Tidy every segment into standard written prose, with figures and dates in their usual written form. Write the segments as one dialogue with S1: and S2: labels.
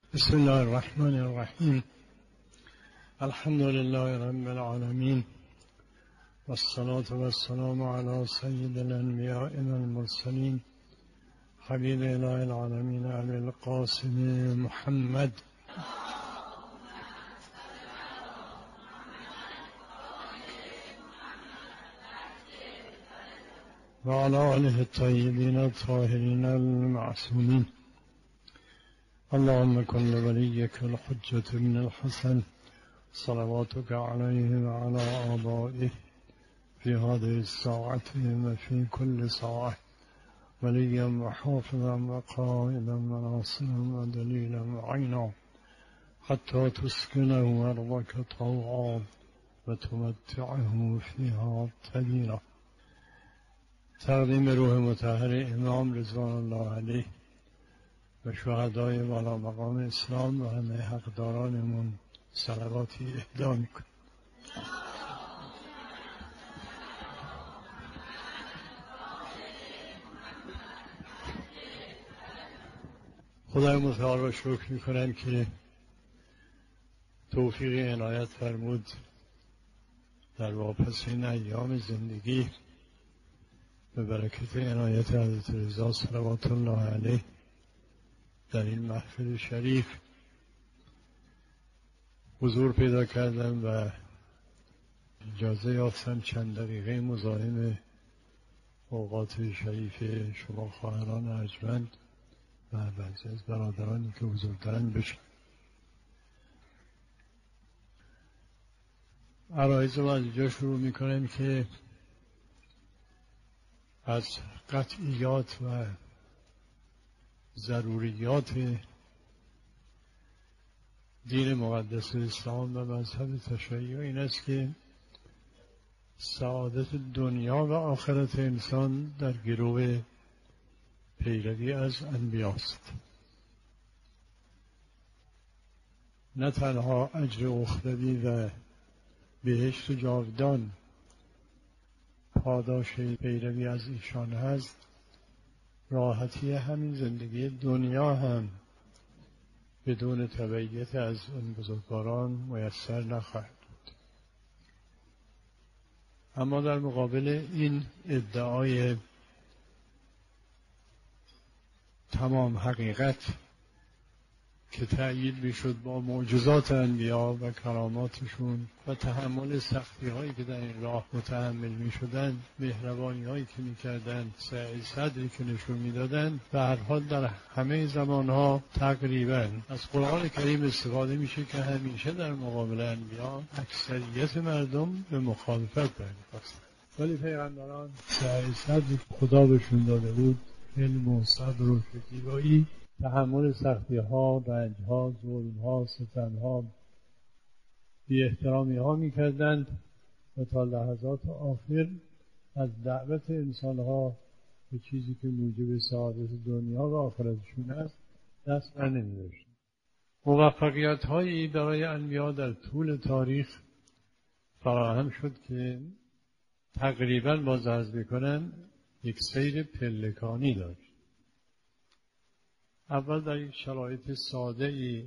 S1: بسم الله الرحمن الرحیم. الحمد لله رب العالمین والصلاة والسلام على سید الانبیاء والمرسلین حبیب اله العالمین ابی القاسم محمد و علی آله الطیبین الطاهرین المعصومین. اللهم كن لوليك الحجة بن الحسن صلواتك عليه وعلى آبائه في هذه الساعة وفي كل ساعة وليا وحافظا وقائدا وناصرا ودليلا وعينا حتى تسكنه أرضك طوعا وتمتعه فيها طويلا. تقدیم روح مطهر امام رضوان الله علیه و شهدای والا مقام اسلام و همه حقدارانمون صلواتی اهدا میکنم. خدای متعال را شکر میکنم که توفیق عنایت فرمود در واپسین ایام زندگی به برکت عنایت حضرت رضا صلوات الله علیه در این محفل شریف حضور پیدا کردم و اجازه یافتم چند دقیقه مزاحم اوقات شریف شما خواهران ارجمند و بعضی از برادرانی که حضور دارن بشم. عرایض رو از اینجا شروع میکنم که از قطعیات و ضروریات دین مقدس اسلام و مذهب تشیع این است که سعادت دنیا و آخرت انسان در گرو پیروی از انبیاست. نه تنها اجر اخروی و بهشت جاودان پاداش پیروی از ایشان هست، راحتی همین زندگی دنیا هم بدون تبعیت از این بزرگواران میسر نخواهد بود. اما در مقابل این ادعای تمام حقیقت که تأیید میشد با معجزات انبیا و کراماتشون و تحمل سختی هایی که در این راه متحمل میشدن، مهربانی هایی که میکردن، سعی صدری که نشون میدادن، به هر حال در همه زمان ها تقریبا از قرآن کریم استفاده میشه که همیشه در مقابل انبیا اکثریت مردم به مخالفت برمیخواستن، ولی پیغمبران سعی صدری خدا بهشون داده بود، علم و صبر و شکیبایی، تحمل سختی ها، رنج ها، ظلم ها، ستم ها، بی احترامی ها می کردند و تا لحظات آخر از دعوت انسان ها به چیزی که موجب سعادت دنیا و آخرتشون است دست بر نمی داشتند. موفقیت هایی برای انبیا در طول تاریخ فراهم شد که تقریبا باز عرض میکنم یک سیر پلکانی داشت. اول در یک شرایط ساده ای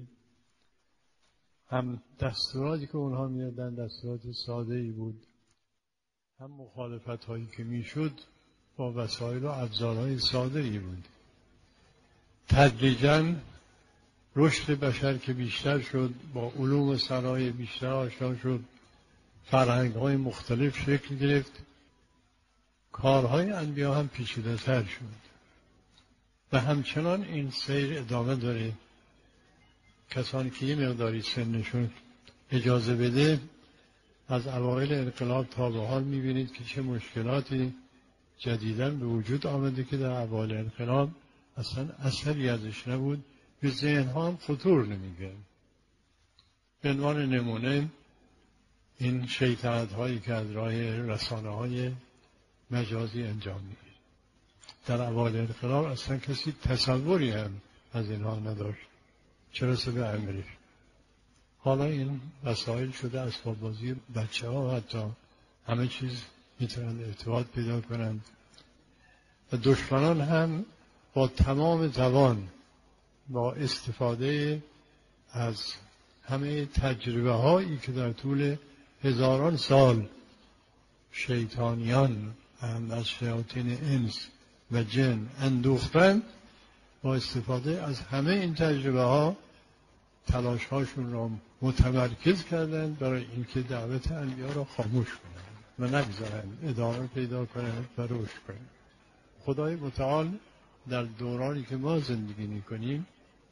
S1: هم دستوراتی که اونها میدادن دستورات ساده ای بود، هم مخالفت هایی که میشد با وسایل و ابزارهای ساده ای بود. تدریجاً رشد بشر که بیشتر شد، با علوم صنایع بیشتر آشنا شد، فرهنگ های مختلف شکل گرفت، کارهای انبیا هم پیچیده تر شد و همچنان این سیر ادامه داره. کسانی که یه مقداری سنشون اجازه بده از اوایل انقلاب تا به حال میبینید که چه مشکلاتی جدیداً به وجود آمده که در اوایل انقلاب اصلا اثری ازش نبود، به ذهنها هم خطور نمیگه. به عنوان نمونه این شیطنت هایی که از راه رسانه های مجازی انجام میگیره، در اوایل انقلاب اصلا کسی تصوری هم از اینها نداشت، چه رسه به عملش. حالا این وسایل شده اسباب بازی بچه ها، حتی همه چیز میتونن ارتباط پیدا کنند و دشمنان هم با تمام توان با استفاده از همه تجربه هایی که در طول هزاران سال شیطانیان هم از شیاطین انس و جن اندوختند، با استفاده از همه این تجربه ها تلاش هاشون را متمرکز کردند برای اینکه دعوت انبیا را خاموش کنند و نگذارند ادامه پیدا کنند و رشد کنند. خدای متعال در دورانی که ما زندگی می‌کنیم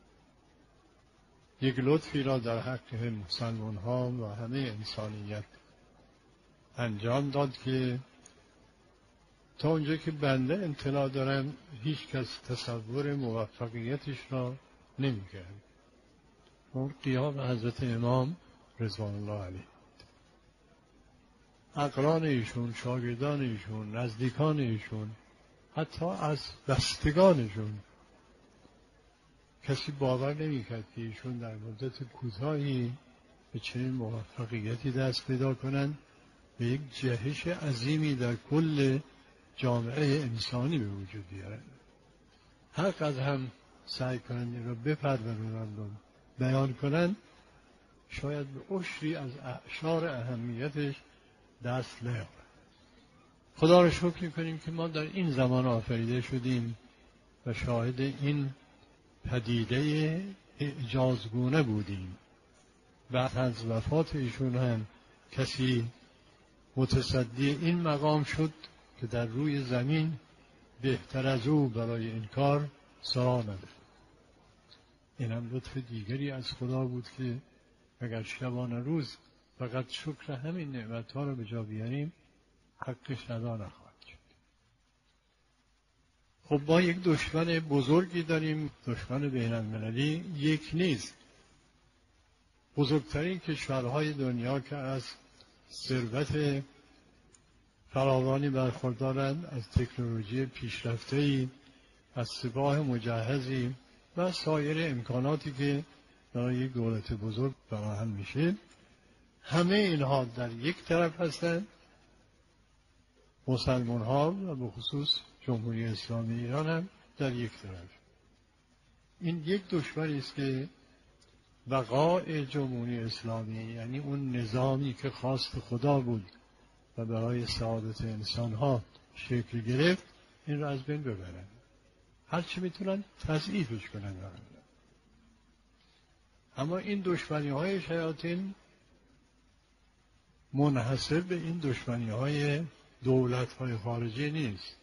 S1: یک لطفی را در حق مسلمان ها و همه انسانیت انجام داد که تا اونجا که بنده اطلاع دارم هیچ کس تصور موفقیتش را نمی‌کرد. اون قیام حضرت امام رضوان الله علیه، اقران ایشون، شاگردان ایشون، نزدیکان ایشون، حتی از بستگانشون کسی باور نمی‌کرد که ایشون در مدت کوتاهی به چنین موفقیتی دست پیدا کنند و یک جهش عظیمی در کل جامعه انسانی به وجود بیارند. هر قدر هم سعی کنند این را بپرورانند و بیان کنند، شاید به عشری از اعشار اهمیتش دست نیابند. خدا را شکر می‌کنیم که ما در این زمان آفریده شدیم و شاهد این پدیده اعجازگونه بودیم. بعد از وفات ایشون هم کسی متصدی این مقام شد که در روی زمین بهتر از او برای این کار سرا نداشت. این هم لطف دیگری از خدا بود که اگر شبانه روز فقط شکر همین نعمت‌ها رو به جا بیاریم حقش ادا نخواهد شد. خب ما یک دشمن بزرگی داریم، دشمن بین‌المللی یک نیست. بزرگترین کشورهای دنیا که از ثروت فراوانی برخوردارند، از تکنولوژی پیشرفته‌ای، از سپاه مجهزی و سایر امکاناتی که برای یک دولت بزرگ فراهم میشه، همه اینها در یک طرف هستند. مسلمان ها و به خصوص جمهوری اسلامی ایران هم در یک طرف. این یک دشمنی است که بقای جمهوری اسلامی، یعنی اون نظامی که خواست خدا بود و برای سعادت انسان ها شکل گرفت، این را از بین ببرن. هر چی میتونن تضعیفش کنن. اما این دشمنی های شیاطین منحصر به این دشمنی های دولت های خارجی نیست.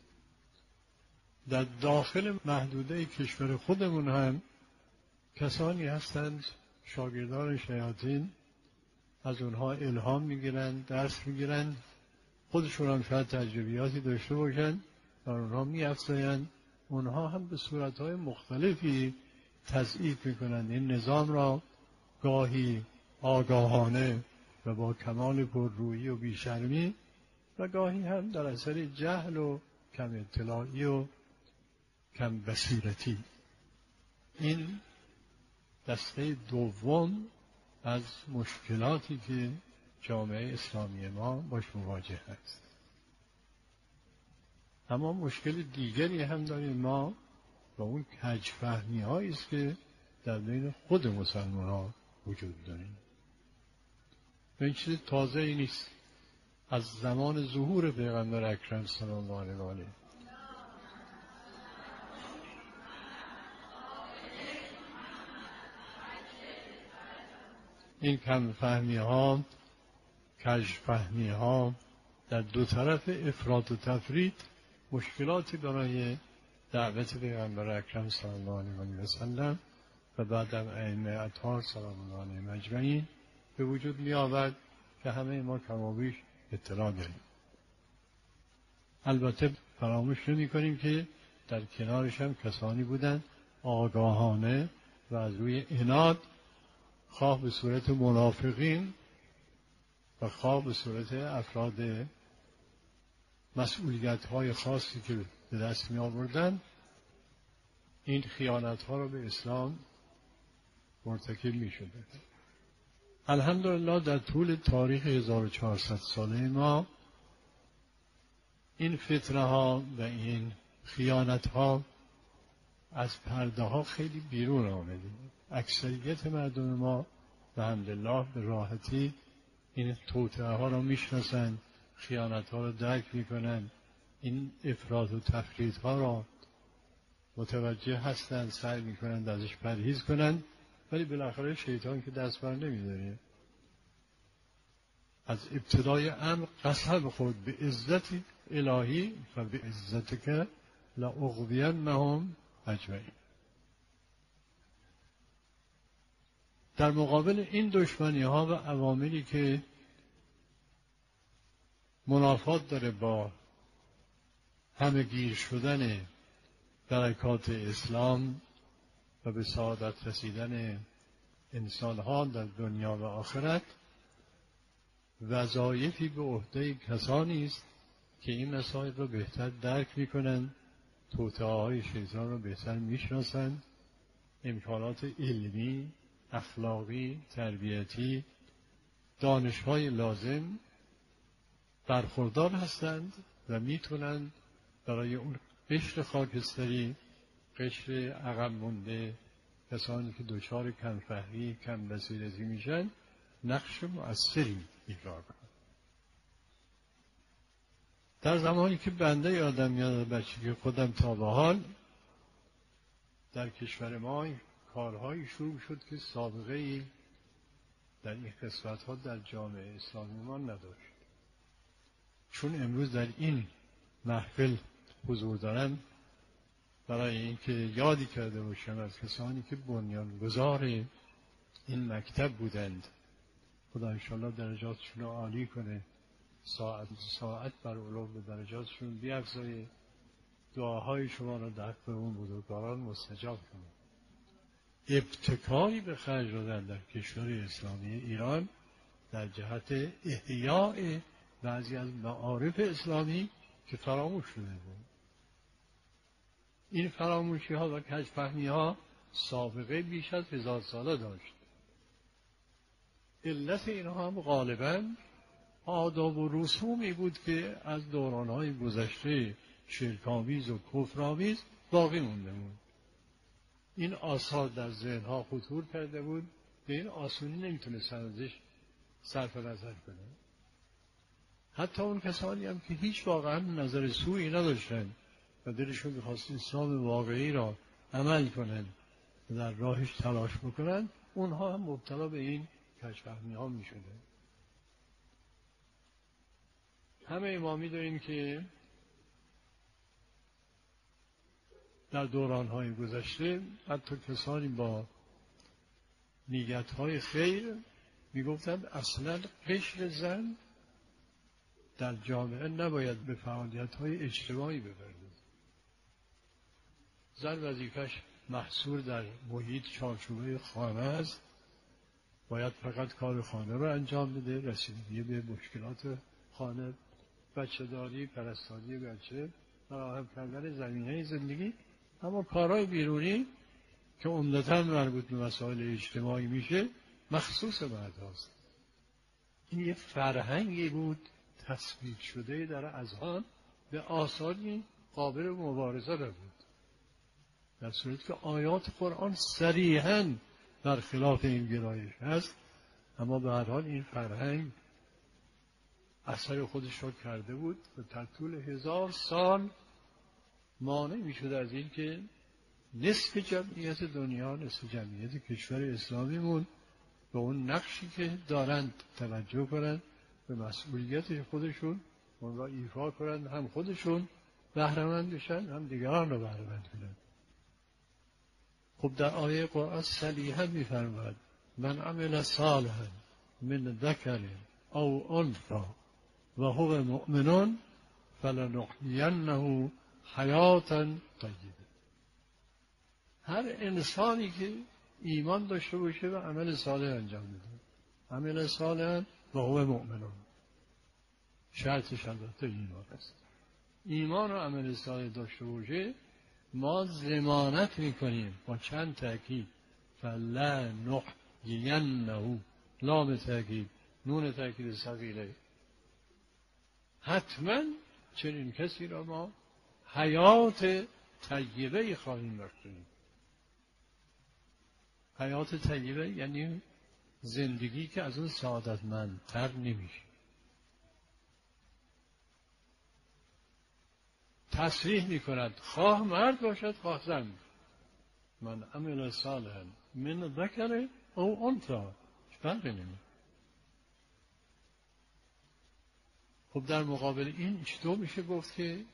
S1: در داخل محدوده کشور خودمون هم کسانی هستند شاگردان شیاطین، از اونها الهام میگیرن، درس میگیرن، خودشون هم شاید تجربیاتی داشته باشن و اونها میافزاین، اونها هم به صورتهای مختلفی تضعیف میکنن این نظام را، گاهی آگاهانه و با کمال پررویی و بیشرمی و گاهی هم در اثر جهل و کم اطلاعی و کم بصیرتی. این دسته دوم از مشکلاتی که جامعه اسلامی ما باش مواجه است. اما مشکل دیگری هم داریم ما و اون کج‌فهمی هایی است که در بین خود مسلمان ها وجود داریم. این چیز تازه ای نیست. از زمان ظهور پیغمبر اکرم صلی الله علیه و آله این کم فهمی ها، کج فهمی ها در دو طرف افراط و تفرید مشکلاتی برای دعوت پیغمبر اکرم صلی الله علیه و سلم و بعدم ائمه اطهار سلام الله علیهم اجمعین به وجود می آورد که همه ما کم و بیش اطلاع داریم. البته فراموش نمی کنیم که در کنارش هم کسانی بودند آگاهانه و از روی عناد، خواه به صورت منافقین و خواه به صورت افراد مسئولیت‌های خاصی که به دست می آوردن، این خیانت‌ها را به اسلام مرتکب می شده. الحمدلله در طول تاریخ 1400 ساله ما این فتنه ها و این خیانت ها از پرده ها خیلی بیرون آمده. اکثریت مردم ما به حمدالله به راحتی این توطئه ها رو میشناسن، خیانت ها رو درک میکنن، این افراط و تفرید ها را متوجه هستن، سعی میکنن ازش پرهیز کنن، ولی بالاخره شیطان که دست بر نمیداره. از ابتدای امر قسم خود به عزت الهی و به عزتک لاغوینهم اجمعین. در مقابل این دشمنی ها و عواملی که منافات داره با همه گیر شدن برکات اسلام و به سعادت رسیدن انسانها در دنیا و آخرت، وظایفی به عهده کسانی است که این مسائل را بهتر درک می‌کنند، توطئه‌های شیطان را بهتر می‌شناسند، امکانات علمی، اخلاقی، تربیتی، دانش‌های لازم برخوردار هستند و می‌تونند برای اون قشر خاکستری، قشر عقب مونده، کسانی که دچار کم‌فهمی، کم بصیرتی میشن، نقش مؤثری ایفا کنند. در زمانی که بنده یادم میاد بچگی خودم تا به حال در کشور ما کارهایی شروع شد که سابقه ای در این قسمت‌ها در جامعه اسلامی ما نداشت. چون امروز در این محفل حضور دارم، برای اینکه یادی کرده باشم از کسانی که بنیانگذار این مکتب بودند، خدا انشاءالله درجاتشون رو عالی کنه، ساعت بر علو به درجاتشون بیفزایه، دعاهای شما را در حق اون بزرگواران مستجاب کنه. ابتکاری به خرج دادن در کشور اسلامی ایران در جهت احیاء بعضی از معارف اسلامی که فراموش شده بود. این فراموشی ها و کج‌فهمی ها سابقه بیش از 1000 ساله داشت. علت اینها هم غالباً آداب و رسومی بود که از دوران‌های گذشته شرک‌آمیز و کفرآمیز باقی مونده بود. این آثار در ذهن‌ها خطور کرده بود، به این آسونی نمیتونستن ازش صرف نظر کنه. حتی اون کسانی هم که هیچ واقعا نظر سوئی نداشتن و دلشون می‌خواست اسلام واقعی را عمل کنن و در راهش تلاش بکنن، اونها هم مبتلا به این کج‌فهمی‌ها می‌شدن. همه ما می‌دونیم که در دوران‌های گذشته حتی کسانی با نیت‌های خیر می‌گفتند اصلاً قشر زن در جامعه نباید به فعالیت‌های اجتماعی بپردازد. زن وظیفه‌اش محصور در محیط چارچوبه خانه است، باید فقط کار خانه رو انجام بده، رسیدگی به مشکلات خانه، بچه داری، پرستاری بچه، فراهم کردن زمینه زندگی. اما کارهای بیرونی که عمدتاً مربوط به مسائل اجتماعی میشه مخصوص مرد هاست. این یه فرهنگی بود تثبیت شده در اذهان، به آثاری قابل مبارزه نبود، در صورتی که آیات قرآن صریحاً در خلاف این گرایش هست. اما به هر حال این فرهنگ اثر خودش را کرده بود و در طول 1000 سال مانع میشد از این که نصف جمعیت دنیا، نصف جمعیت کشور اسلامیمون به اون نقشی که دارند توجه کنند، به مسئولیت خودشون اون را ایفا کنند، هم خودشون بهره‌مند بشن، هم دیگران را بهره‌مند کنند. خب در آیه قرآن صریحاً می‌فرماید من عمل صالحاً من ذکر او انثی و هو مؤمن فلنحیینه حیاة طیبه. هر انسانی که ایمان داشته باشه و عمل صالح انجام بده، عمل صالح و هو مؤمن، شرطش البته ایمان است. ایمان و عمل صالح داشته باشه، ما ضمانت میکنیم با چند تأکید، فلنحیینه، لام تأکید، نون تأکید ثقیله، حتما چنین کسی را ما حیات طیبه خواهیم بخشید. حیات طیبه یعنی زندگی که از اون سعادتمندتر نمیشه. تصریح میکند خواه مرد باشد خواه زن، من عمل صالحا من ذکر او انثی، فرقی نمیکنه. خب در مقابل این چطور میشه گفت که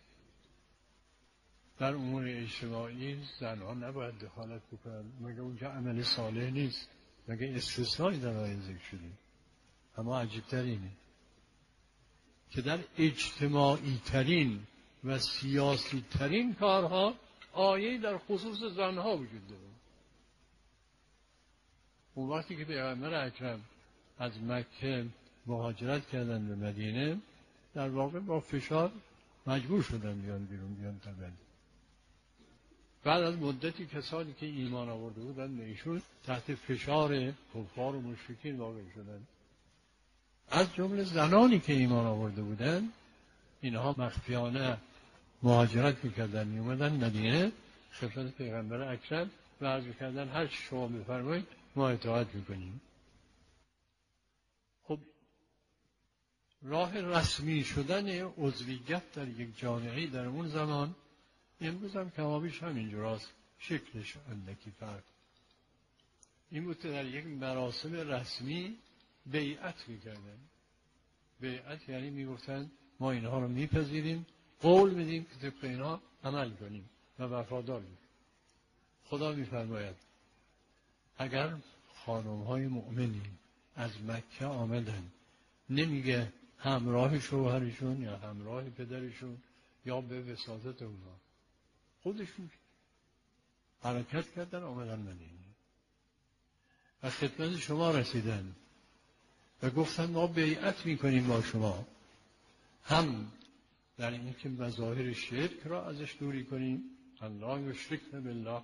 S1: در امور اجتماعی زنها نباید دخالت بکنن؟ مگه اونجا عمل صالح نیست؟ مگه استثنایی در آیه ذکر شده؟ اما عجیب‌تر اینه که در اجتماعی ترین و سیاسی ترین کارها آیه در خصوص زنها وجود داره. اون وقتی که پیغمبر اکرم از مکه مهاجرت کردن به مدینه، در واقع با فشار مجبور شدن بیان بیرون، بیان تا مدینه. بعد از مدتی کسانی که ایمان آورده بودن به ایشون تحت فشار کفار و مشرکین واقع شدن. از جمله زنانی که ایمان آورده بودن، اینها مخفیانه مهاجرت میکردن، میومدن مدینه خدمت پیغمبر اکرم و عرض میکردن هر چی شما بفرمایید ما اطاعت میکنیم. خب راه رسمی شدن عضویت در یک جامعه در اون زمان امروز هم کمابیش همینجور است، شکلش اندکی فرق. این بود که در یک مراسم رسمی بیعت میکردن. بیعت یعنی میگفتن ما اینها رو میپذیریم، قول میدیم که طبق اینها عمل کنیم و وفاداریم. خدا میفرماید اگر خانم‌های مؤمنی از مکه آمدن، نمیگه همراه شوهرشون یا همراه پدرشون یا به وساطت اونا، خودشون حرکت کردن آمدن مدینه و خدمت شما رسیدن و گفتن ما بیعت میکنیم با شما، هم در این که مظاهر شرک را ازش دوری کنیم، الله یشرکن بالله،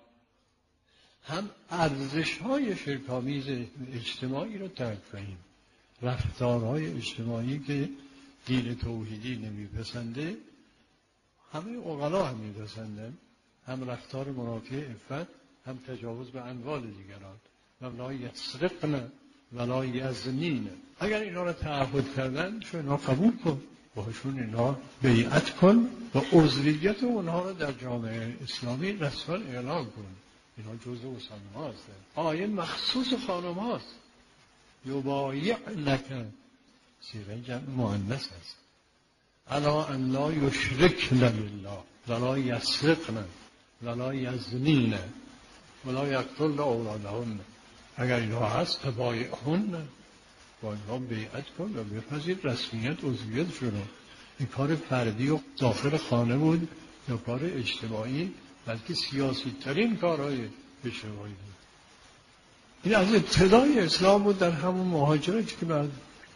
S1: هم ارزش‌های شرک‌آمیز اجتماعی را ترک کنیم، رفتارهای اجتماعی که دین توحیدی نمیپسنده همه عقلا هم میپسندن، هم رفتار منافی عفت، هم تجاوز به اموال دیگران. ولا یسرقن ولا یزنین. اگر اینا را تعهد کردن شو اینا قبول کن، باشون اینا بیعت کن و عضویت اونها را در جامعه اسلامی رسما اعلام کن. اینا جزء اصول هاست. آیه مخصوص خانم هاست. یبایعنک صیغه جمع مؤنث است. الا ان لا یشرکن بالله ولا یسرقن ولا یزنین ولا یقتلن اولادهن. اگر اینها هست تبایعهن، با اینها بیعت کن و بپذیر رسمیت عضویت شده. این کار فردی و داخل خانه بود یا کار اجتماعی، بلکه سیاسی ترین کارهای اجتماعی بود. این از ابتدای اسلام بود، در همون مهاجرتی که بعد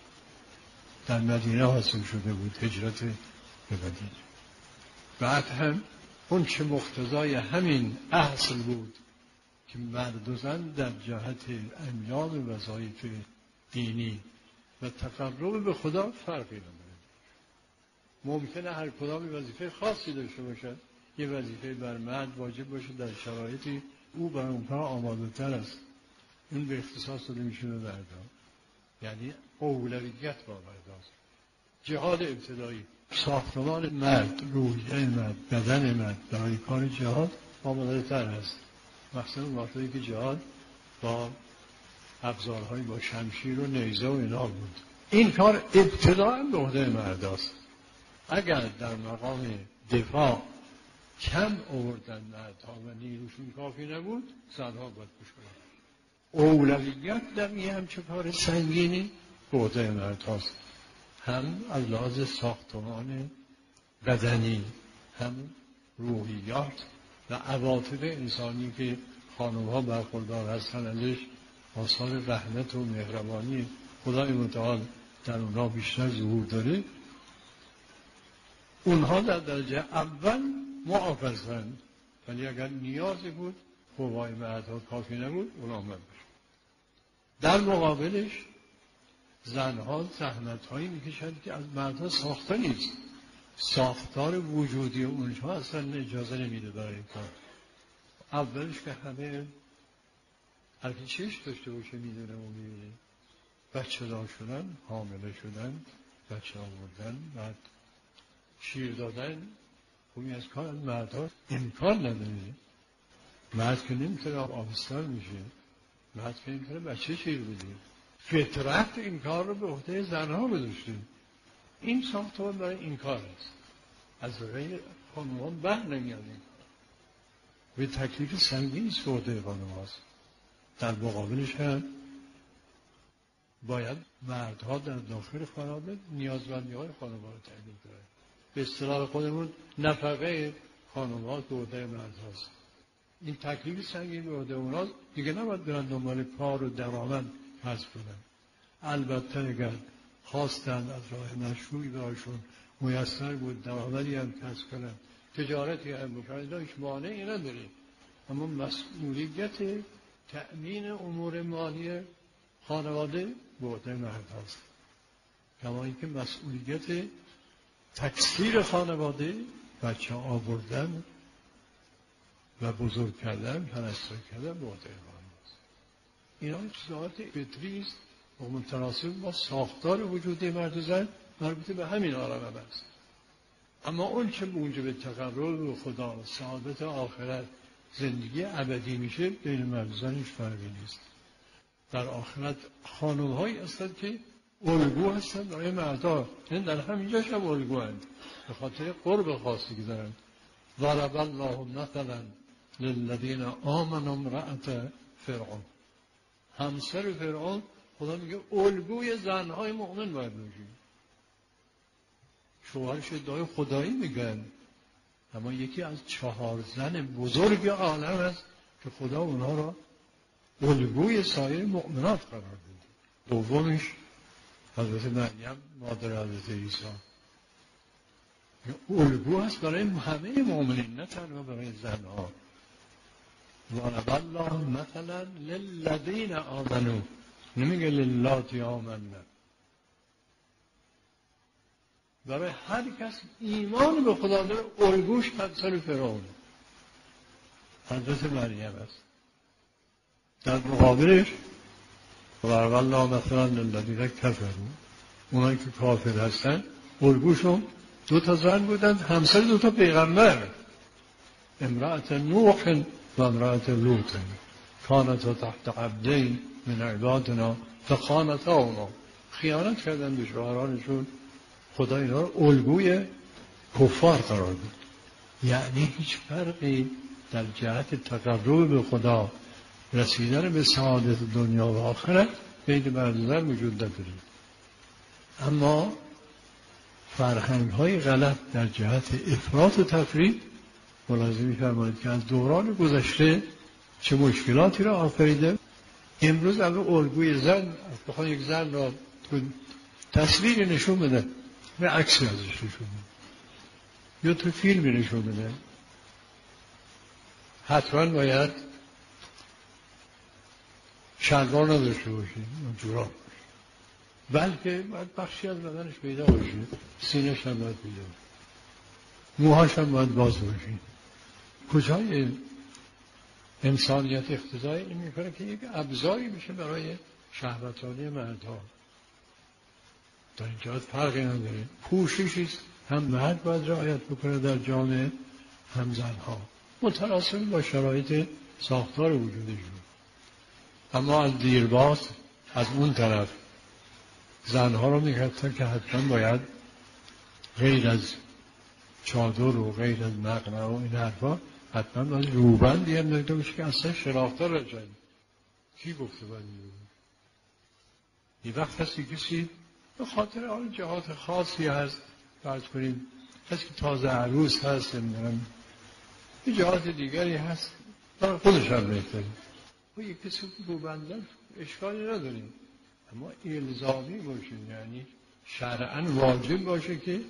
S1: در مدینه حاصل شده بود، هجرت به مدینه. بعد هم اون چه مقتضای همین اصل بود که مرد و زن در جهت انجام وظایف دینی و تقرب به خدا فرقی نداره. ممکنه هر کدام وظیفه خاصی داشته باشد. یه وظیفه بر مرد واجب باشه در شرایطی او برای اون کار آماده تر است، این به اختصاص داده میشه به مردان، یعنی اولویت با مرداست. جهاد ابتدایی، ساختمان مرد، روحیه مرد، بدن مرد برای کار جهاد آماده تر است. مثلا وقتی که جهاد با ابزارهای با شمشیر و نیزه و اینا بود، این کار ابتداء به عهده مرداست. اگر در مقام دفاع کم آوردن مردها و نیروشون کافی نبود، زنها باید پوش کنند. اولویت در این همچه کار سنگینی به عهده مردهاست، هم از لحاظ ساختمان بدنی، هم روحیات و عواطف انسانی که خانم‌ها برخوردار هستن ازش، آثار رحمت و مهربانی خدای متعال در اونها بیشتر ظهور داره. اونها در درجه اول معاف هستند، ولی اگر نیازی بود قوای مردها کافی نبود اونها آمد بشه. در مقابلش زنها زحمت‌هایی میکشند که از مردها ساخته نیست. ساختار وجودی اونها اصلا اجازه نمیده برای این کار. اولش که همه هر کی چشم داشته باشه میدونه و میبینه. بچه دار شدن، حامله شدن، بچه آوردن، بعد شیر دادن، خوبی از کار مردها امکان نداره. مرد که نمیتونه آبستان میشه، مرد که نمیتونه بچه شیر بده. فطرت این کار رو به عهده زنها گذاشته. این ساختمان برای این کار است. از رای خانومان بر نمیاد. به تکلیف سنگین است به عهده خانوماست. در مقابلش هم باید مردها در داخل خانواده نیازمندی‌های خانواده رو تأمین کنند. به اصطلاح خودمون نفقه خانوات به عهده مردهاست. این تکلیف سنگین به عهده اوناست. دیگه نباید برن دنبال کار و درآمد کسب کنن. البته اگر خواستند از راه مشروعی برایشون میسر بود درآمدی هم کسب کنن، تجارتی هم بکنن، هیچ مانعی نداره. اما مسئولیت تأمین امور مالی خانواده به عهده مرد هست. کما اینکه مسئولیت تکثیر خانواده، بچه آوردن و بزرگ کردن، پرستاری کردن به عهده مرد هست. اینا چیزات فطری است و متناسب با ساختار وجودی مرد و زن مربوط به همین عالم است. اما اون چه اونجا به تقرب به خدا و سعادت آخرت زندگی ابدی میشه بین مرد و زن هیچ فرقی نیست. در آخرت خانم هایی هستند که الگو هستند برای مردها، یعنی در همینجاش هم الگو هستند به خاطر قرب خاصی که دارند. ضرب الله مثلا للذین آمنوا امرأة فرعون. همسر فرعون خدا میگه الگوی زنهای مؤمن باید باشی. شوهرش ادعای خدایی میگن، اما یکی از 4 زن بزرگ عالم است که خدا اونها را الگوی سایر مؤمنات قرار داده. دومش حضرت مریم مادر حضرت عیسی، الگو هست برای همه مؤمنین، نه تنها برای زنها. ضرب الله مثلا للذین آمنوا، نمیگه للاتی آمنوا. برای هر کس ایمان به خدا داره الگوش همسر فرعون حضرت مریم است. در مقابلش ضرب الله مثلا للذین کفروا، اونایی که کافر هستن الگوشون 2 زن بودند، همسر 2 پیغمبر، امرأة نوح و امرأة لوط، کانتا تحت عبدین من عبادنا فخانتاهما. خیانت کردن به شوهرانشون، خدا اینا رو الگوی کفار قرار داد. یعنی هیچ فرقی در جهت تقرب به خدا، رسیدن به سعادت دنیا و آخرت بین مرد و زن وجود نداره. اما فرهنگ های غلط در جهت افراط و تفرید ملاحظه می‌فرمایید که از دوران گذشته چه مشکلاتی را آفریده. امروز اگه الگوی زن بخواد یک زن را تصویری نشون بده، به عکسی ازش نشون بده یا تو فیلمی نشون بده، حتما باید شلوار نداشته باشی، جوراب باشه، بلکه باید بخشی از بدنش پیدا باشه، سینه‌ش هم باید پیدا باشه، موهاش هم باید باز باشه. کجای انسانیت اقتضای این میکنه که یک ابزاری میشه برای شهوتانی مردها. در این جهت فرقی نداره. پوششی هم مرد باید رعایت بکنه در جامعه، هم زنها، متناسب با شرایط ساختار وجودشون. اما از دیرباز از اون طرف زنها رو میگفتن که حتما باید غیر از چادر و غیر از مقنعه و این حرفا حتما باید روبندی هم داشته باشه که اصلا شناخته رجن. کی گفته باید روبند؟ یه وقت هستی کسی به خاطر آن جهات خاصی هست، فرض کنیم کسی که تازه عروس هست، یه جهات دیگری هست برای خودش هم بهتره، و یک کسی روبندن اشکالی نداریم، اما الزامی باشه، یعنی شرعاً واجب باشه که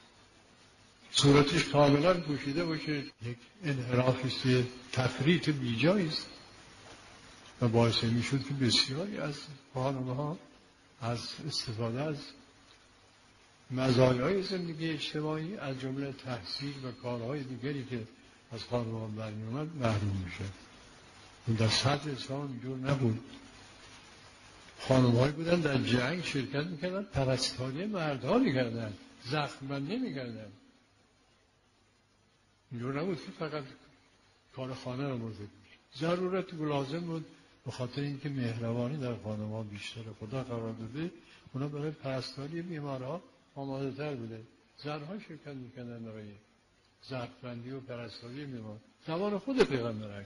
S1: صورتش کاملا پوشیده باشه. یک انحرافی تفریط بیجایی است و باعث میشد که بسیاری از خانم‌ها از استفاده از مزایای زندگی اجتماعی از جمله تحصیل و کارهای دیگری که از خانم‌ها برمی‌آمد محروم میشه. در صدر اسلام اینجور نبود. خانم‌هایی بودن در جنگ شرکت میکردن، پرستاری مردها میکردن، زخم‌بندی میکردن. اینجور نبود که فقط کار خانه رو مرده بود. ضرورت لازم بود به خاطر اینکه مهربانی در خانم‌ها بیشتر خدا قرار داده، اونا برای پرستاری بیمارها آماده تر بوده. زنها شرکت میکردن برای زخم‌بندی و پرستاری بیمار. زمان خود پیغمبر اکرم.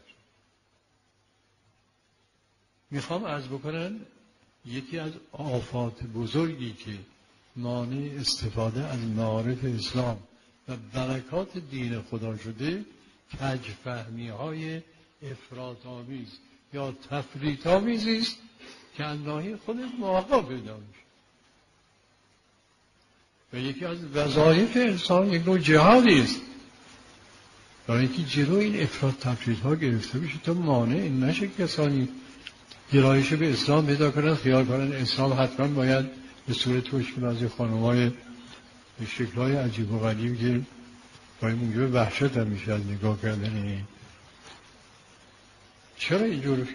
S1: میخوام عرض بکنم یکی از آفات بزرگی که مانع استفاده از معارف اسلام و برکات دین خدا شده، کج‌فهمی های افراط‌آمیز یا تفریط‌آمیزی است که انداهی خود ماها پیدا میشه. و یکی از وظایف انسان یک نوع جهادی است برای اینکه جلو این افراط تفریط ها گرفته بشه تا مانع نشه کسانی گرایش به اسلام پیدا کنن، خیال کنن اسلام حتما باید به صورت خوشگل از خانم‌های به شکل‌های عجیب و غریب که باید موجب وحشت هم میشه از نگاه کردن این. چرا اینجور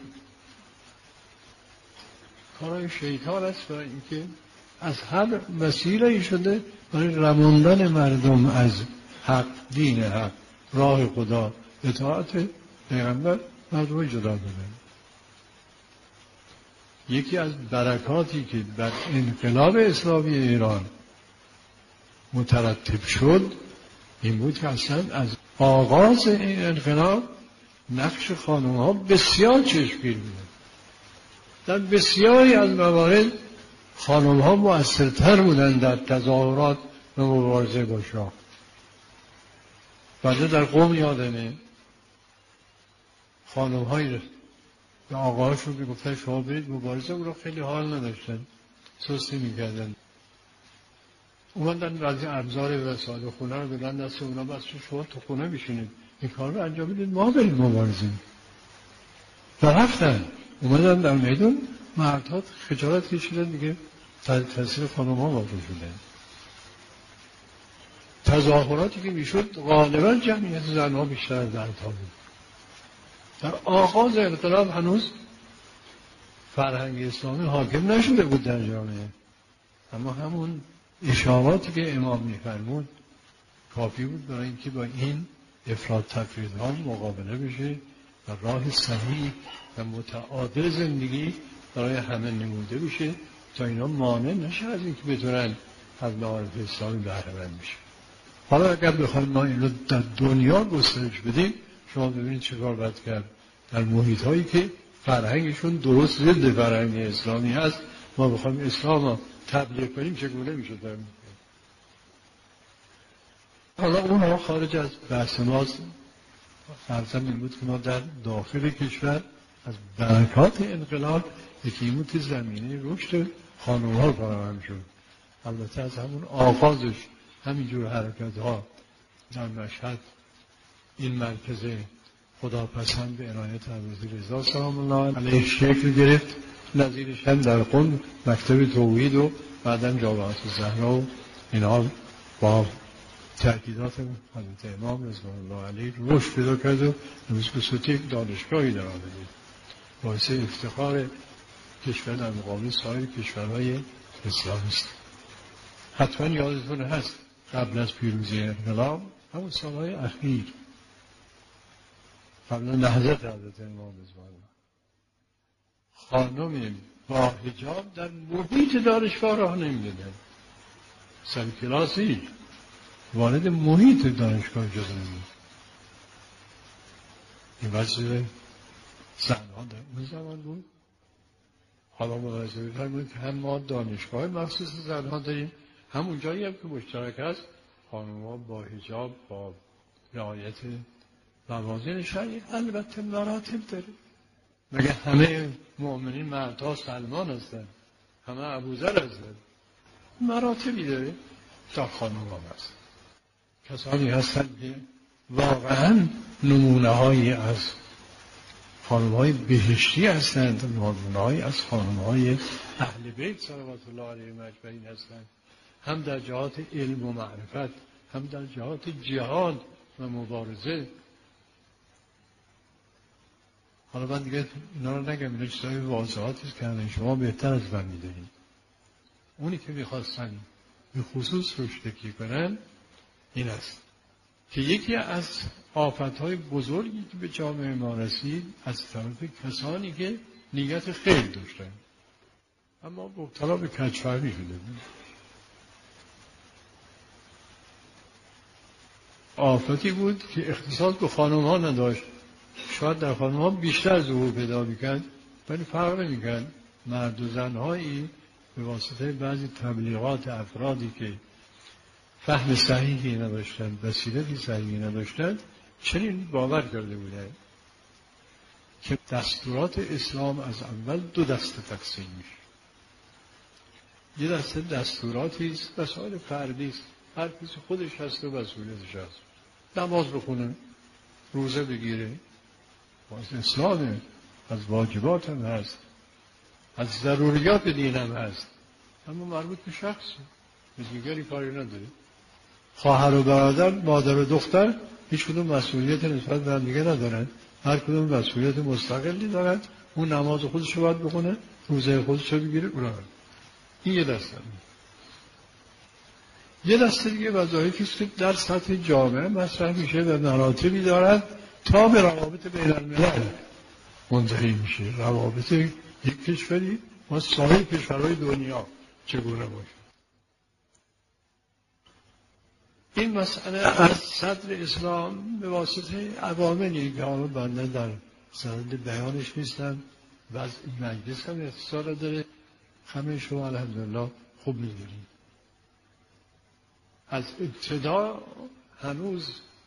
S1: کارهای شیطان است؟ برای اینکه از هر وسیله‌ای شده برای رموندن مردم از حق، دین حق، راه خدا، اطاعت پیغمبر، مردم جدا دادن. یکی از برکاتی که بر انقلاب اسلامی ایران مترتب شد این بود که اصلا از آغاز این انقلاب نقش خانم‌ها بسیار چشمگیر بود. در بسیاری از موارد خانم‌ها مؤثرتر بودند در تظاهرات و مبارزه با شاه. بعد در قم یادمه خانم‌هایی به آقاهاشون میگفتن شما برید مبارزه، او را خیلی حال نداشتن، سستی میکردن. اومدن از ابزار وسایل خونه رو بدن دست اونا، بس شما تو خونه بشینید این کار رو انجام بدید، ما برید مبارزه. و رفتن اومدن در میدون، مردها خجالت کشیدن دیگه، تاثیر خانم‌ها واقع شدن. تظاهراتی که میشد غالبا جمعیت زنها بیشتر از مردها بود. در آغاز انقلاب هنوز فرهنگ اسلامی حاکم نشده بود در جامعه، اما همون اشاراتی که امام می‌فرمود کافی بود برای اینکه با این افراط تفریط‌ها مقابله بشه و راه صحیح و متعادل زندگی برای همه نموده بشه تا اینا مانع نشه از اینکه بتونن از معارف اسلامی بهره مند بشه. حالا اگر بخوایم ما این رو در دنیا گسترش بدیم، شما ببینید چه کار باید کرد در محیط هایی که فرهنگشون درست ضد فرهنگ اسلامی هست. ما بخوایم اسلام رو تبلیغ کنیم چگونه میشه؟ حالا اونها خارج از بحث ماست. فرضاً این بود که ما در داخل کشور از برکات انقلاب یکی این بود که زمینه رشد خانم‌ها فراهم شد. البته از همون آغازش همینجور حرکت ها در مشهد این مرکز خداپسند به عنایت حضرت رضا سلام الله علیه شکل گرفت. نظیرش هم در قم مکتب توحید و بعداً جامعه الزهرا و اینها با تأکیدات حضرت امام رضوان الله علیه رشد پیدا کرد و امروز به صورت یک دانشگاهی در آمده. باعث افتخار کشور در مقابل سایر کشورهای اسلامی است. حتما یادتون هست قبل از پیروزی انقلاب همون سالهای اخیر قبل نهضت حضرت امام رضوان الله خانم با حجاب در محیط دانشگاه راه نمی‌دادن. سر کلاسی وارد محیط دانشگاه اجازه نمی‌داد. این وضع زنها در اون زمان بود. حالا ملاحظه بفرمایید که هم ما دانشگاه مخصوص زنها داریم، همون جایی هم که مشترک است خانم‌ها با حجاب با رعایت موازین شرعی البته مراتب داره. مگه همه مؤمنین مردها سلمان هستن؟ همه ابوذر هستن؟ مراتبی داره. تا خانم‌ها هست کسانی هستن که واقعا نمونه‌هایی از خانم‌های بهشتی هستند، نمونه‌هایی از خانم‌های اهل بیت صلوات الله علیهم اجمعین هستند، هم در جهات علم و معرفت، هم در جهات جهاد و مبارزه. حالا من دیگه اینا رو نگم، اینا چیزای واضحاتی کردن، شما بهتر از من میدونید. اونی که میخواستن به خصوص روش تکیه کنن این است که یکی از آفتهای بزرگی که به جامعه ما رسید از طرف کسانی که نیت خیر داشتن اما مبتلا به کج‌فهمی شده بود. آفتی بود که اختصاص به خانم ها نداشت. شاید در خانم ها بیشتر ظهور پیدا میکرد، ولی فرق نمیکرد. مرد و زنهایی به واسطه بعضی تبلیغات افرادی که فهم صحیحی نداشتند، بصیرتی صحیحی نداشتند، چنین باور کرده بودند که دستورات اسلام از اول دو دسته تقسیم میشه. یه دسته دستوراتی است، مسائل فردی است، هر کسی خودش هست و مسئولیتش هست. نماز بخونه، روزه بگیره، از اسلامه، از واجبات هم هست، از ضروریات دین هم هست، اما مربوط به شخص به دیگری کاری نداره. خواهر و برادر، مادر و دختر هیچ کدوم مسئولیت نسبت به هم دیگه ندارن، هر کدوم مسئولیت مستقلی دارن. اون نماز خودش رو باید بخونه، روزه خودش رو بگیره، اونها. این یه دسته. یه دسته دیگه وظایفی است که در سطح جامعه مطرح میشه و مراتبی دارد تا به روابط بین الملل منتهی میشه. روابط یک کشوری با سایر کشورهای دنیا چگونه باشه. این مسئله از صدر اسلام به واسطه عواملی که آن بنده در صدد بیانش نیستن و از این مجلس هم اختصار داره، همه شما الحمدلله خوب می‌دونید. از ابتدا هنوز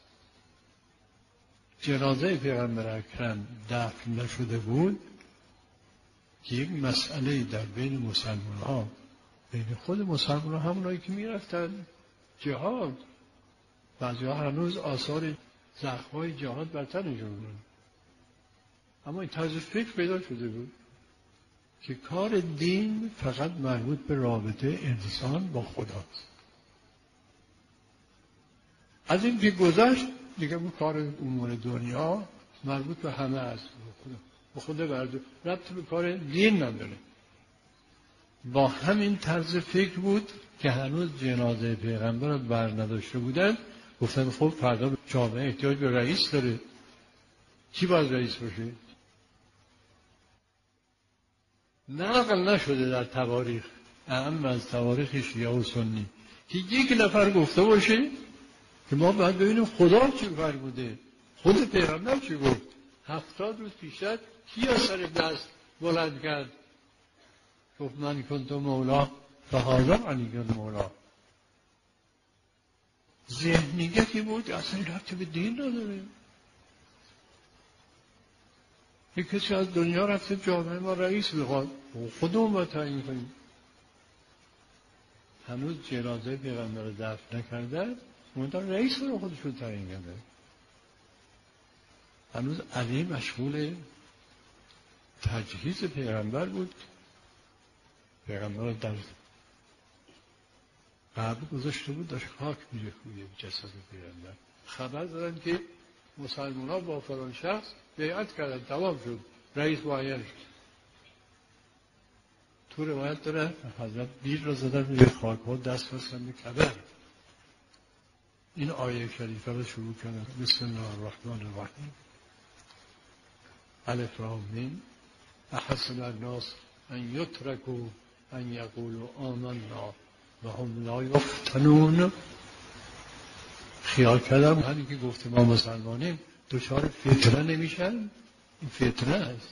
S1: جنازه پیغمبر اکرم دفن نشده بود که یک مسئله در بین مسلمان ها، بین خود مسلمان ها، همونایی که میرفتن جهاد، بعضی ها هنوز آثار زخم‌های جهاد بر تنشون بود، اما این طرز فکر پیدا شده بود که کار دین فقط مربوط به رابطه انسان با خداست. از این که گذشت دیگه اون کار امور دنیا مربوط به همه است، به خود برده ربط به کار دین نداره. با همین طرز فکر بود که هنوز جنازه پیغمبر رو بر نداشته بودن. گفتن خب فردا جامعه احتیاج به رئیس داره، کی باید رئیس باشه؟ نقل نشده در تواریخ، اهم از تواریخ شیعه و سنی، که یک نفر گفته باشه که ما باید ببینیم خدا چی فرموده، خود پیغمبر چی گفت. 70 روز پیشتر کی از سر دست بلند کرد گفت من کنت مولا فهذا علی مولا؟ ذهنیتی بود اصلا ربطی به دین نداره. یک کسی از دنیا رفته جامعه ما رئیس بخواد، خودمون باید تعیین کنیم. هنوز جنازه پیغمبر رو دفن نکرده، منتها رئیس رو خودشون تعیین کرده. هنوز علی مشغول تجهیز پیغمبر بود. پیغمبر در قبر گذاشته بود، داشت خاک می‌ریخت روی جسد پیغمبر. خبر دادن که مسلمان‌ها با فلان شخص بیعت کردن، تمام شد، رئیس معین شد. تو روایت داره حضرت بیل را زدن روی خاک ها، دست بستن به کبر. این آیه شریفه رو شروع کردن. بسم الله الرحمن الرحیم. الف لام میم. احسب الناس ان یترکوا ان یقولوا آمنا و هم لا یفتنون. خیال کردم همین که گفته ما مسلمانیم دچار فتنه نمیشن. این فتنه است.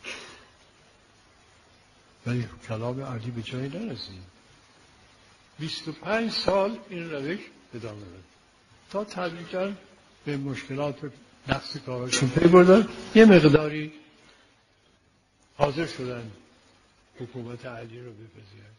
S1: ولی کلام علی به جایی نرسید. 25 سال این روش ادامه داد تا تدریجاً به مشکلات نقص کاراشون پی بردن. یه مقداری حاضر شدن حکومت علی رو بپذیرن.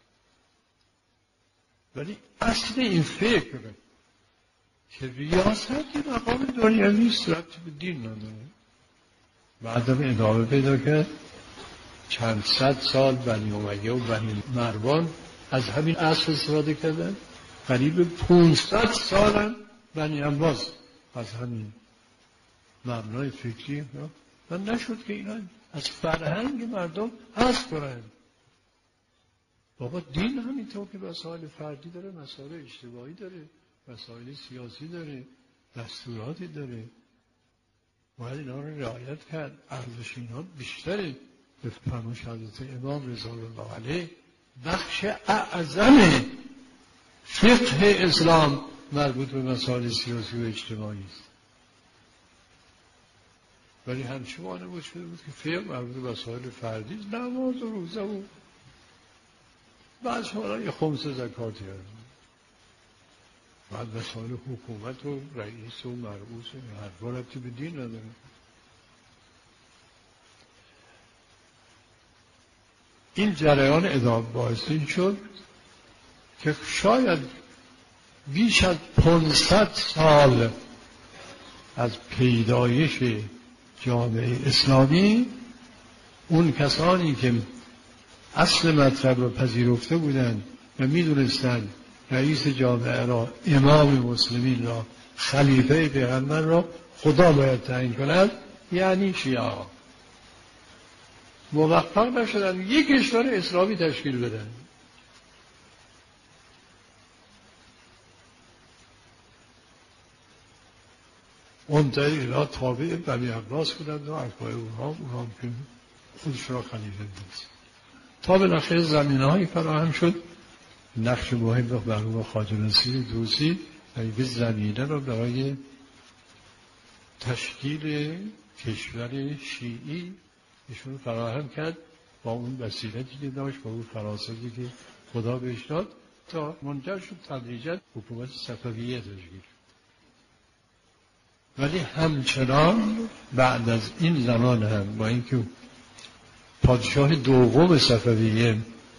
S1: ولی اصل این فکر که ریاست یه مقام دنیوی است، ربطی به دین نداره. بعدم ادامه پیدا کرد. چند صد سال بنی امیه و بنی مروان از همین اصل استفاده کردن. قریب 500 سال بنی عباس از همین مبنای فکری و نشد که اینا از فرهنگ مردم حذف کنن. بابا دین همینطور که مسائل فردی داره، مسائل اجتماعی داره، مسائل سیاسی داره، دستوراتی داره، باید اینا رو رعایت کرد. ارزش اینا بیشتره. به فرمان حضرت امام رضا الله علیه بخش اعظم فقه اسلام مربوط به مسائل سیاسی و اجتماعی است، ولی همچه وانمود شده بود که فقه مربوط به مسائل فردی، نماز و روزه و بعد شما یه خمس زکاتی هست، بعد مسائل حکومت و رئیس و مرئوس و حرفا ربطی به دین نداره. این جریان ادامه باعث این شد که شاید بیش از 500 سال از پیدایش جامعه اسلامی اون کسانی که اصل مطلب را پذیرفته بودند و می‌دونستند رئیس جامعه را، امام مسلمین را، خلیفه پیغمبر را خدا باید تعیین کند، یعنی شیعه، موفق نشدن یک کشور اسلامی تشکیل بدن. اون اینا تابع بنی عباس بودند و اتباع اونها که خودش را خلیفه داشت. تا بالاخره زمینه‌هایی فراهم شد، نقش مهم رو مرحوم خواجه نصیر طوسی و زمینه را برای تشکیل کشور شیعی ایشون فراهم کرد با اون وسیلتی که داشت، با اون فراستی که خدا بهش داد، تا منجر شد تدریجاً حکومت صفویه تشکیل. ولی همچنان بعد از این زمان هم با اینکه پادشاه دوم صفویه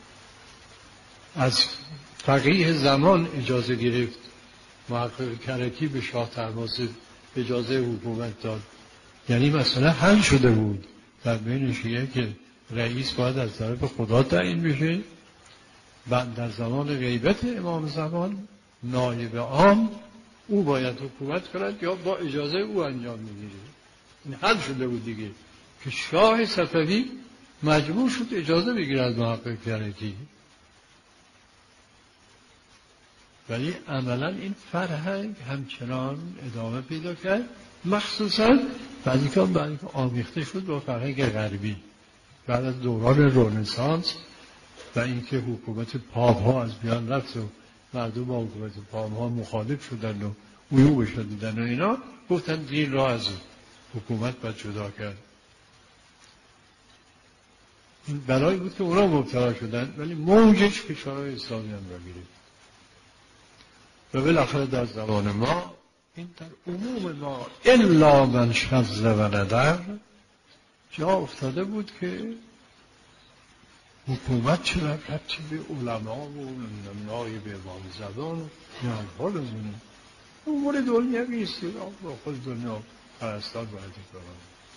S1: از فقیه زمان اجازه گرفت، محقق کرکی به شاه طهماسب اجازه حکومت داد، یعنی مثلا حل شده بود در بین شیعه که رئیس باید از طرف خدا تعیین بشه، بعد در زمان غیبت امام زمان نایب عام او باید حکومت کند یا با اجازه او انجام میگیره. این حل شده بود دیگه که شاه صفوی مجبور شد اجازه بگیره از محقق کرکی. ولی عملا این فرهنگ همچنان ادامه پیدا کرد، مخصوصا بعد که آمیخته شد با فرهنگ غربی بعد از دوران رنسانس و اینکه حکومت پاپ ها از میان رفت و مردم با حکومت پاپ ها مخالف شدن و عیوبش رو دیدن و اینا، گفتن دین را از حکومت باید جدا کرد. این بلایی بود که اونا مبتلا شدن، ولی موجش کشورهای اسلامی هم را گرفت و بالاخره در زمان ما این در عموم ما الا من شذ و ندر جا افتاده بود که حکومت چه ربطی به علما و نایب امام زمان و این حالمونه، امور دنیوی است، با خود دنیا پرستار باید کنم.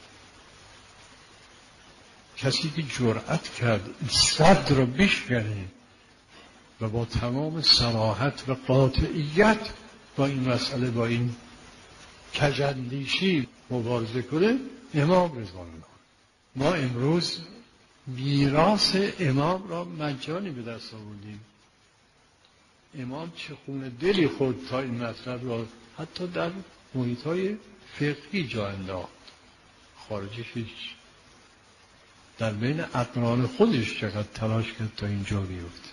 S1: کسی که جرأت کرد صد را بشکنه و با تمام صراحت و قاطعیت با این مسئله، با این کژاندیشی مبارزه کنه، امام رضا الله. ما امروز میراث امام را مجانی به دست آوردیم. امام چه خون دلی خورد تا این مطلب را حتی در محیط‌های فقهی جا انداخت، خارجش هیچ. در بین اقران خودش چقدر تلاش کرد تا اینجا بیفته.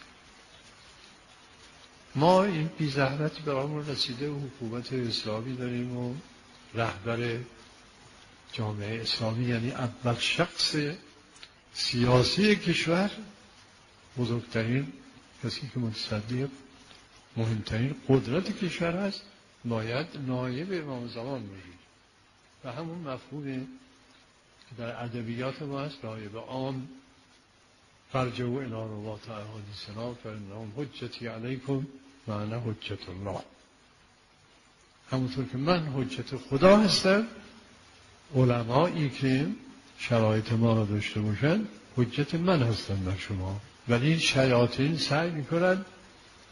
S1: ما این بی زحمتی برامون رسیده و حکومت اسلامی داریم و رهبر جامعه اسلامی، یعنی اول شخص سیاسی کشور، بزرگترین کسی که متصدی مهمترین قدرت کشور هست، باید نایب امام زمان باشید و همون مفهوم که در ادبیات ما هست، نایب عام، فرجعوا الی رواة احادیثنا فانهم حجتی علیکم و انا حجت الله. همونطور که من حجت خدا هستم، علمایی که شرایط ما را داشته باشند حجت من هستن بر شما. ولی شیاطین سعی میکنند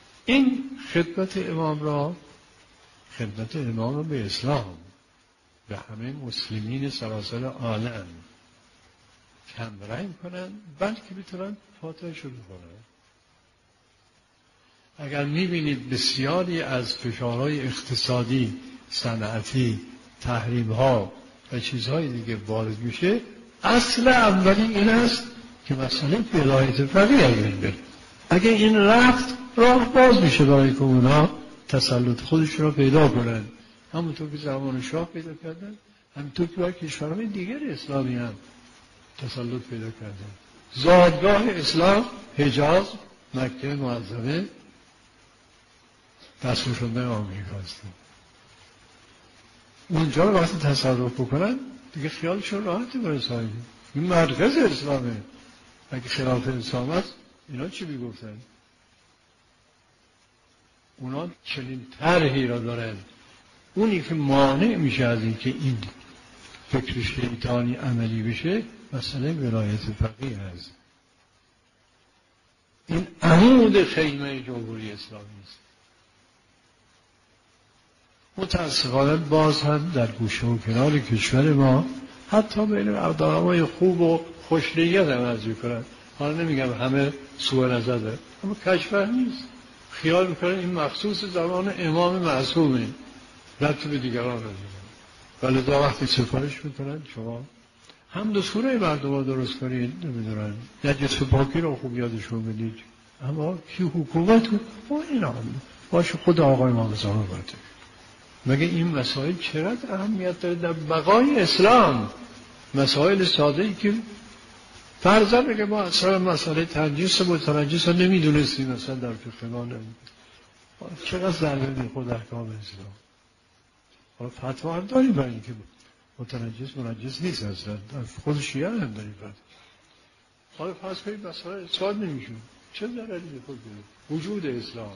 S1: این خدمت امام را به اسلام، به همه مسلمین سراسر عالم کم رنگ کنن، بلکه بتونن فاتحه شروع کنن. اگر میبینید بسیاری از فشارهای اقتصادی، صنعتی، تحریم‌ها و چیزهای دیگه وارد میشه، اصل اولی این است که مسئله ولایت فقیه از بین بره. اگه این رفت، راه باز میشه برای که اونا تسلط خودش را پیدا کنن، همونطور که زمان شاه پیدا کردن، همونطور که برای کشورهای دیگر اسلامی هم تسلط پیدا کردن. زادگاه اسلام حجاز، مکه معظمه، دستشون به آمریکا هستن. اونجا رو وقتی تصرف بکنن دیگه خیالشون راحتی برای صاحبی. این مرکز اسلامه. اگه خلاف اسلام هست اینا چی میگفتن؟ اونا چنین طرحی را دارن. اونی که مانع میشه از این که این فکر شیطانی عملی بشه مسئله ولایت فقیه هست. این عمود خیمه جمهوری اسلامی است. متاسفانه باز هم در گوشه و کنار کشور ما حتی بین آدمای خوب و خوشنیت هم عرض کنن. حالا نمیگم همه سوء نظر داره، اما کشور نیست. خیال میکنن این مخصوص زمان امام معصومه، ربطی به دیگران نداره. ولی دا وقتی سفارش میکنن شما هم دو سوره مردم ها درست کنید، نمیدونن نجس پاکی رو خوب یادشون بدید، اما کی حکومت با این عامل باشه خود آقای امام زمان باید. مگه این مسائل چقدر اهمیت داره در بقای اسلام؟ مسائل ساده ای که فرضاً اگه ما اصلا مسئله تنجیس و متنجس رو نمیدونستیم، مثلا در فقه ما نمیدونستیم، چقدر ضربه میخورد احکام اسلام. حالا فتوا هم داریم برای اینکه متنجس منجس نیست، اصلا خود شیعه هم داریم فتوا. حالا پس کنید مسئله اسلام نمیشون چه ضرری میخورد وجود اسلام.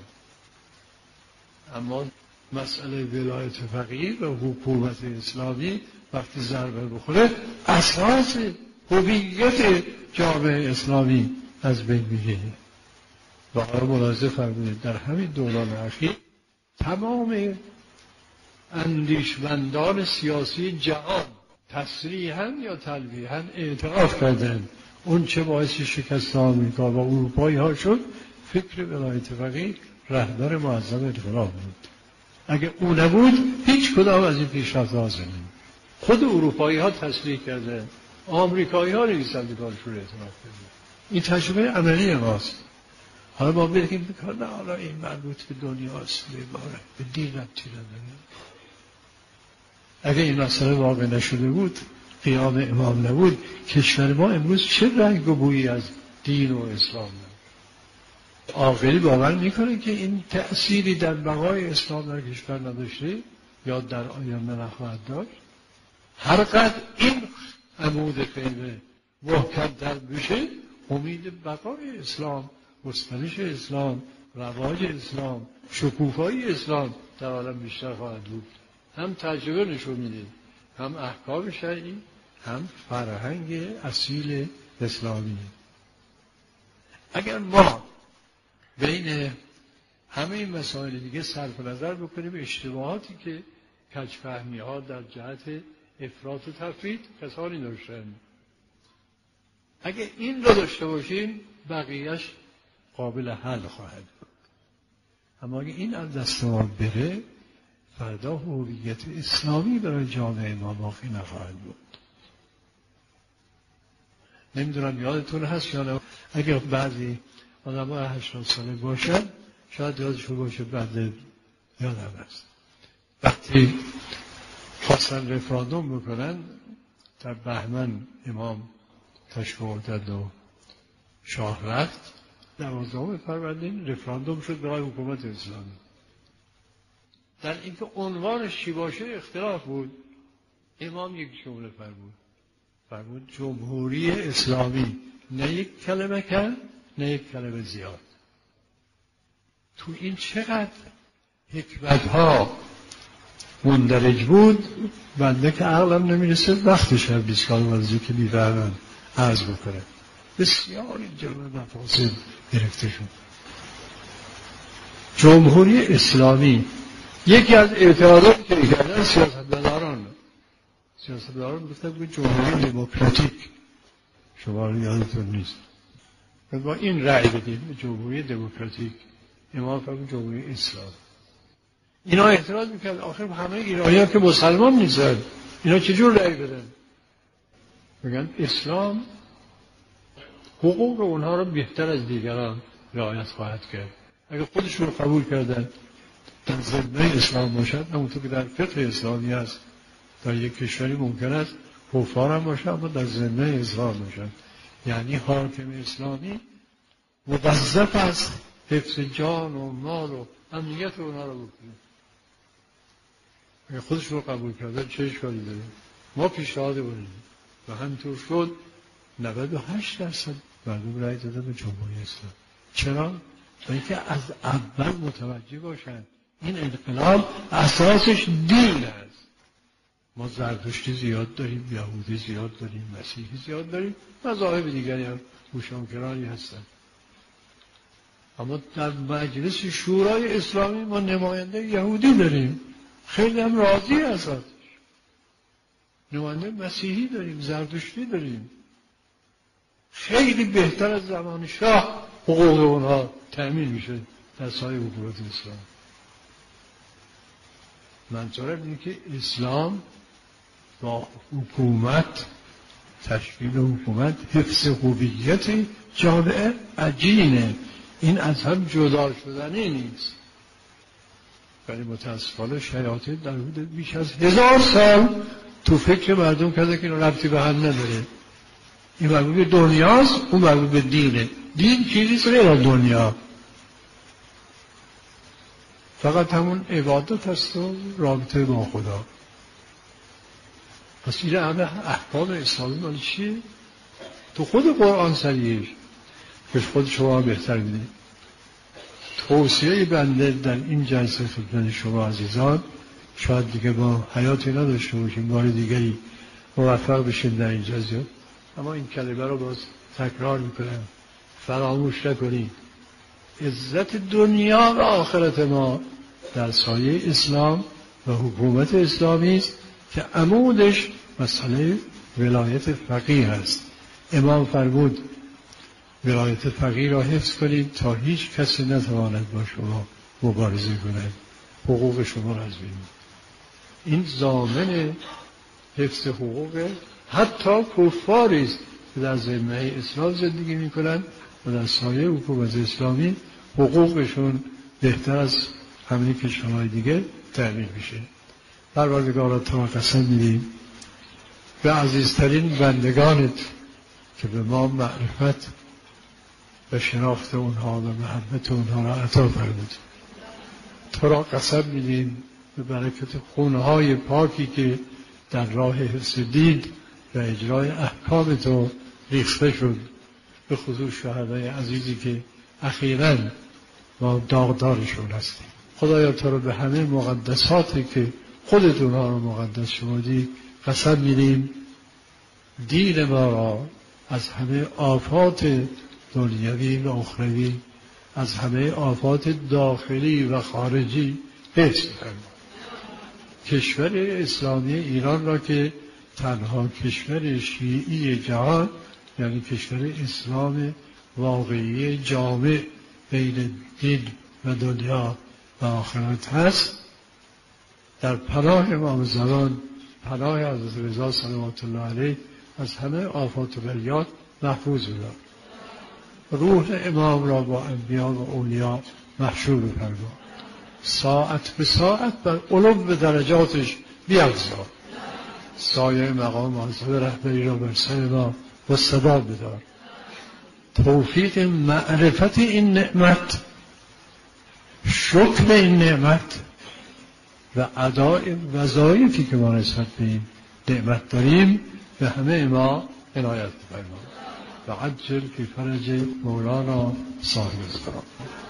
S1: اما مسئله ولایت فقیه و حکومت اسلامی وقتی ضربه بخوره اساس هویت جامعه اسلامی از بین میره. و حالا ملاحظه فرمودید در همین دوران اخیر تمام اندیشمندان سیاسی جهان تصریحاً یا تلویحاً اعتراف کردند اون چه باعث شکست آمریکا و اروپایی ها شد فکر ولایت فقیه رهبر معظم انقلاب بود. اگه او نبود هیچ کدام از این پیشرفت حاصل نمی‌شد. خود اروپایی ها تصریح کرده، آمریکایی ها نویسندگانشون اعتراف کرده. این تجربه عملی ماست. حالا ما بگیم نه حالا این مربوط به دنیاست، به دین ربطی نداره. اگه این مسئله واقع نشده بود، قیام امام نبود، کشور ما امروز چه رنگ و بویی از دین و اسلام داره؟ عاقلی باور میکنه که این تأثیری در بقای اسلام در کشور نداشته یا در آینده نخواهد داشت. هر قدر این عمود خیمه محکم‌تر بشه امید بقای اسلام، گسترش اسلام، رواج اسلام، شکوفایی اسلام در عالم بیشتر خواهد بود. هم تجربه نشون میده، هم احکام شرعی، هم فرهنگ اصیل اسلامی. اگر ما بین همه این مسائل دیگه صرف نظر بکنیم اشتباهاتی که کج‌فهمی ها در جهت افراط و تفرید کسانی داشتن، اگه این رو داشته باشیم بقیهش قابل حل خواهد بود. اما اگه این از دست ما بره فردا هویت اسلامی برای جامعه ما باقی نخواهد بود. نمیدونم یادتون هست یا نه، اگه بعضی آدم‌ها 80 ساله باشن شاید یادشون باشه، بعد یادم هست وقتی خواستن رفراندوم بکنن در بهمن امام تشریف آورد و شاه رفت، 12 فروردین رفراندوم شد برای حکومت اسلامی. در اینکه عنوانش چی باشه اختلاف بود. امام یک جمله فرمود جمهوری اسلامی، نه یک کلمه کم نه یک کلمه زیاد. تو این چقدر حکمت‌ها مندرج بود، بنده که عقلم نمیرسه وقتش هم بیسکال ورزی که بیفهمن عرض بکنه. بسیار اینجا به مفاصل گرفته شد. جمهوری اسلامی یکی از اعتراضاتی که کردن سیاستمداران سیاستمداران گفتن که جمهوری دموکراتیک، شما رو یادتون نیست، با این رأی بدیم به جمهوری دموکراتیک. امام فرمود جمهوری اسلام. اینا اعتراض میکرد آخر همه ایرانی‌ها که مسلمان نیستن، اینا چجور رأی بدن؟ میگن اسلام حقوق اونها رو بهتر از دیگران رعایت خواهد کرد. اگه خودشون رو قبول کردن در ضمن اسلام باشد، همونطور که در فقه اسلامی است در یک کشوری ممکن است کفار هم باشد اما در ضمن اسلام باشد، یعنی حاکم اسلامی موظف است حفظ جان و مال و امنیت اونها رو بکنه. اگه خودشون رو قبول کردن چه اشکالی داره؟ ما پیشنهاد بودیم و همینطور شد. 98% مردم رأی دادن به جمهوری اسلامی. چرا؟ برای اینکه از اول متوجه باشن این انقلاب اساسش دین است. ما زرتشتی زیاد داریم، یهودی زیاد داریم، مسیحی زیاد داریم، مذاهب دیگری هم گوشانکرانی هستن. اما در مجلس شورای اسلامی ما نماینده یهودی داریم، خیلی هم راضی هستن. نماینده مسیحی داریم، زرتشتی داریم. خیلی بهتر از زمان شاه حقوق اونها تأمین میشه در سایه حکومت اسلام. منظورم اینه که اسلام با حکومت، تشکیل حکومت، حفظ هویت جامعه عجینه. این از هم جدا شدنی نیست. ولی متاسفانه شیاطین در حدود بیش از 1000 سال تو فکر مردم کرده که این ربطی به هم نداره. این مربوط به دنیاست، اون مربوط به دینه. دین چیزیست غیر از دنیا، فقط همون عبادت هست و رابطه با خدا. پس این همه احکام اسلامی مال چیه؟ تو خود قرآن صریح که خود شما بهتر میدید. توصیه بنده در این جلسه خدمت شما عزیزان، شاید دیگه با حیاتی نداشته باشیم، بار دیگری موفق بشیم در این جلسه، اما این کلمه رو باز تکرار میکنم، فراموش نکنید عزت دنیا و آخرت ما در سایه اسلام و حکومت اسلامی است که عمودش مسئله ولایت فقیه است. امام فرمود ولایت فقیه را حفظ کنید تا هیچ کسی نتواند با شما مبارزه کند، حقوق شما را از بین. این ضامن حفظ حقوق حتی کفاری است که در ذمه اسلام زندگی میکنند و در سایه حکومت اسلامی حقوقشون بهتر از همه کشورهای دیگه تأمین میشه. پروردگارا تو را قسم میدیم به عزیزترین بندگانت که به ما معرفت و شناخت اونها و محبت اونها را عطا فرمود. تو را قسم میدیم به برکت خونهای پاکی که در راه حفظ دین و اجرای احکام تو ریخته شد، به خصوص شهدای عزیزی که اخیراً ما داغدارشون هستیم. خدایا تو رو به همه مقدساتی که خودت اونها رو مقدس شمردی قسم میدیم دین ما را از همه آفات دنیوی و اخروی، از همه آفات داخلی و خارجی حفظ فرما. کشور اسلامی ایران را که تنها کشور شیعی جهان، یعنی کشور اسلام واقعی جامع بین دین و دنیا و آخرت هست، در پناه امام زمان، پناه حضرت رضا صلوات الله علیه، از همه آفات و بلیات محفوظ بدار. روح امام را با انبیا و اولیا محشور فرما. ساعت به ساعت بر علو درجاتش بیفزا. سایه مقام حضرت رهبری را بر سر ما و صدا بدار. توفیق معرفت این نعمت، شکر این نعمت و ادای وظایفی که ما نسبت به این نعمت داریم به همه ما عنایت فرما. و عجل فی فرج مولانا صاحب السلام.